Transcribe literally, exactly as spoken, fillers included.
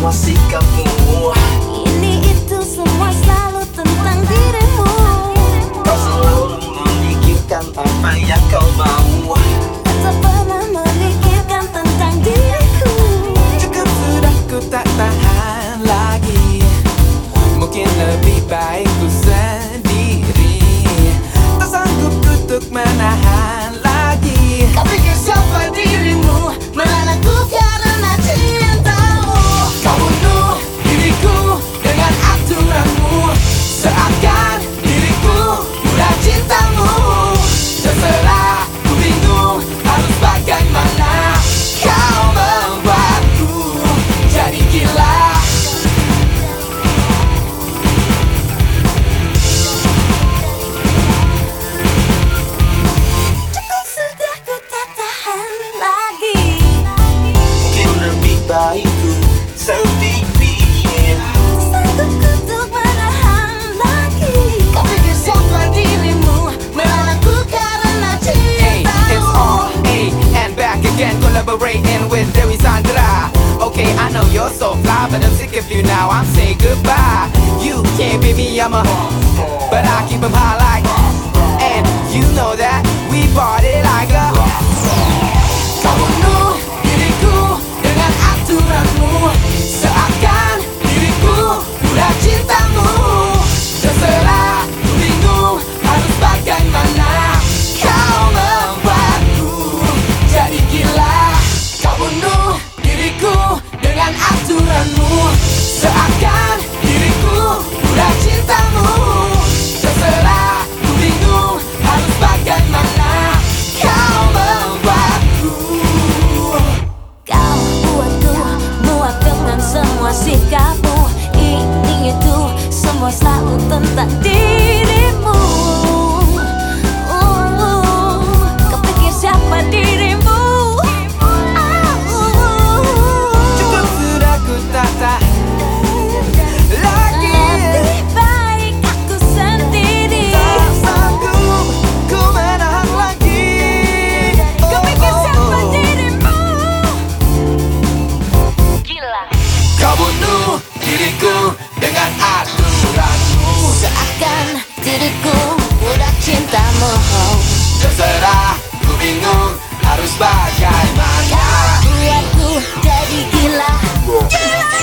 semua sikapmu. Ini itu semua selalu tentang dirimu. Kau selalu memikirkan apa yang kau mau. Tak pernah memikirkan tentang diriku. Cukup sudah, ku tak tahan lagi. Mungkin lebih baik ku sendiri. Tak sanggup untuk menahan lagi. Kau pikir siapa dirimu, melarangku karena cintamu. Kau bunuh diriku dengan aturanmu. Seakan diriku mudah cintamu. Terserah, ku bingung harus bagaimana. Kau membuatku jadi gila. Cukup sudah, ku tak tahan lagi. Mungkin lebih baik ku sendiri. Sanggup untuk menahan lagi. Kau pikir siapa dirimu, melarangku karena Hey, it's cintamu. on, hey, and back again, collaborating with Dewi Sandra. Okay, I know you're so fly, but I'm sick of you now. I'm saying goodbye. You can't beat me, I'm a, but I keep 'em high like, and you know that we party like a. Kau bunuh diriku dengan aturanmu. Seakan diriku mudah cintamu. Terserah, ku bingung harus bagaimana. Kau membuatku jadi gila. Kau bunuh diriku dengan aturanmu. Seakan diriku mudah cintamu. Terserah, ku bingung harus bagaimana. Kau membuatku. Kau buatku muak dengan semua sikapmu. Ini itu semua selalu tentang dirimu. Uh, Kau pikir siapa dirimu? Cukup sudah, ku tak tahan lagi. Lebih baik aku sendiri. Tak sanggup ku menahan lagi. Kau pikir siapa dirimu? Gila. Kau bunuh diriku dengan aturanmu. Seakan diriku mudah cintamu. Terserah, ku bingung harus bagaimana. Kau buatku jadi gila. Gila.